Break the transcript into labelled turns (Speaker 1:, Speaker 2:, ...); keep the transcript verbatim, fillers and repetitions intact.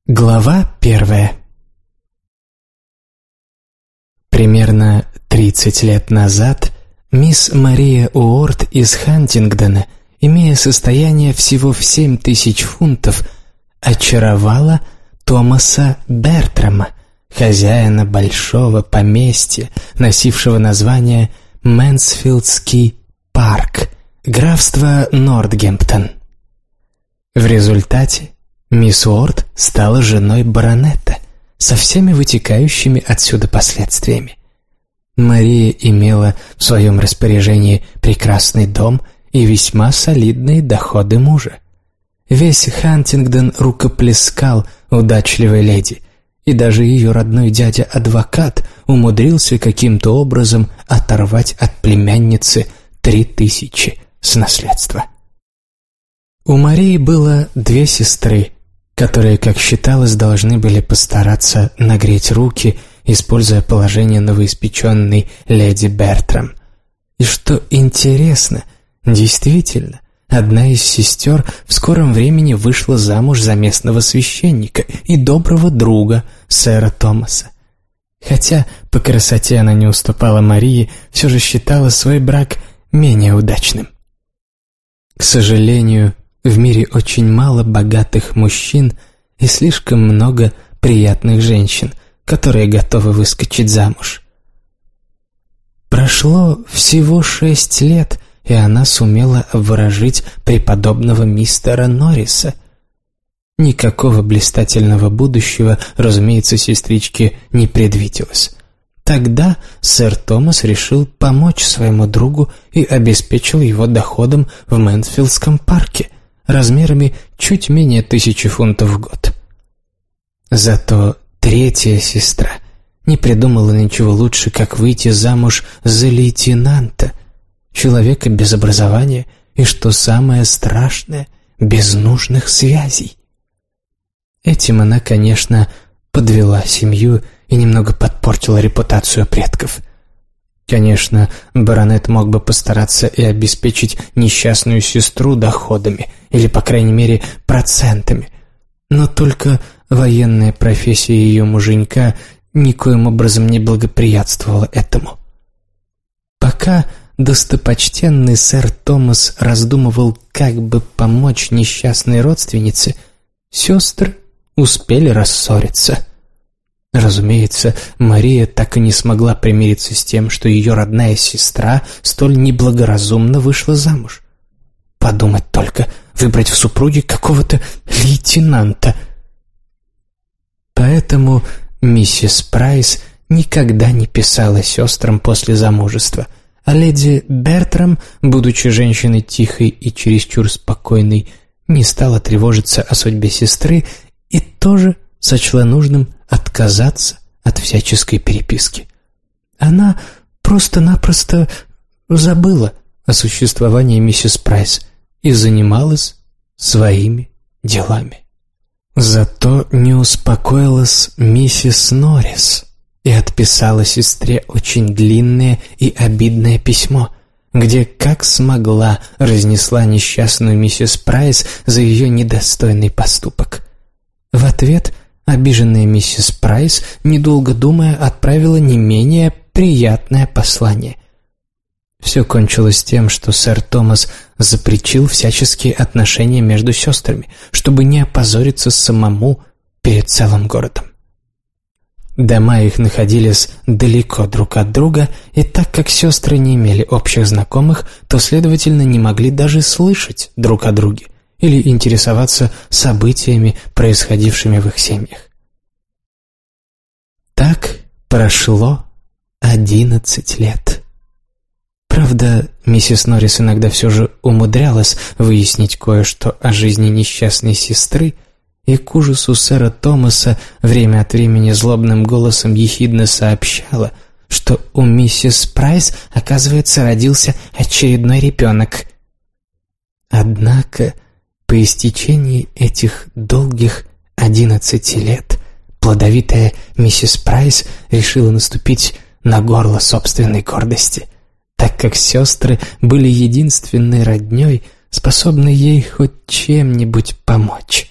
Speaker 1: Глава первая. Примерно тридцать лет назад мисс Мария Уорд из Хантингдона, имея состояние всего в семь тысяч фунтов, очаровала Томаса Бертрама, хозяина большого поместья, носившего название Мэнсфилдский парк, графство Нортгемптон. В результате мисс Уорд стала женой баронета со всеми вытекающими отсюда последствиями. Мария имела в своем распоряжении прекрасный дом и весьма солидные доходы мужа. Весь Хантингдон рукоплескал удачливой леди, и даже ее родной дядя-адвокат умудрился каким-то образом оторвать от племянницы три тысячи с наследства. У Марии было две сестры, которые, как считалось, должны были постараться нагреть руки, используя положение новоиспеченной леди Бертрам. И что интересно, действительно, одна из сестер в скором времени вышла замуж за местного священника и доброго друга сэра Томаса. Хотя по красоте она не уступала Марии, все же считала свой брак менее удачным. К сожалению, в мире очень мало богатых мужчин и слишком много приятных женщин, которые готовы выскочить замуж. Прошло всего шесть лет, и она сумела обворожить преподобного мистера Норриса. Никакого блистательного будущего, разумеется, сестричке не предвиделось. Тогда сэр Томас решил помочь своему другу и обеспечил его доходом в Мэнсфилдском парке размерами чуть менее тысячи фунтов в год. Зато третья сестра не придумала ничего лучше, как выйти замуж за лейтенанта, человека без образования и, что самое страшное, без нужных связей. Этим она, конечно, подвела семью и немного подпортила репутацию предков. Конечно, баронет мог бы постараться и обеспечить несчастную сестру доходами, или, по крайней мере, процентами, но только военная профессия ее муженька никоим образом не благоприятствовала этому. Пока достопочтенный сэр Томас раздумывал, как бы помочь несчастной родственнице, сестры успели рассориться. Разумеется, Мария так и не смогла примириться с тем, что ее родная сестра столь неблагоразумно вышла замуж. Подумать только, выбрать в супруги какого-то лейтенанта. Поэтому миссис Прайс никогда не писала сестрам после замужества, а леди Бертрам, будучи женщиной тихой и чересчур спокойной, не стала тревожиться о судьбе сестры и тоже сочла нужным отказаться от всяческой переписки. Она просто-напросто забыла о существовании миссис Прайс и занималась своими делами. Зато не успокоилась миссис Норрис и отписала сестре очень длинное и обидное письмо, где, как смогла, разнесла несчастную миссис Прайс за ее недостойный поступок. В ответ обиженная миссис Прайс, недолго думая, отправила не менее приятное послание. Все кончилось тем, что сэр Томас запретил всяческие отношения между сестрами, чтобы не опозориться самому перед целым городом. Дома их находились далеко друг от друга, и так как сестры не имели общих знакомых, то, следовательно, не могли даже слышать друг о друге или интересоваться событиями, происходившими в их семьях. Так прошло одиннадцать лет. Правда, миссис Норрис иногда все же умудрялась выяснить кое-что о жизни несчастной сестры, и к ужасу сэра Томаса время от времени злобным голосом ехидно сообщала, что у миссис Прайс, оказывается, родился очередной ребенок. Однако по истечении этих долгих одиннадцати лет плодовитая миссис Прайс решила наступить на горло собственной гордости, так как сестры были единственной родней, способной ей хоть чем-нибудь помочь.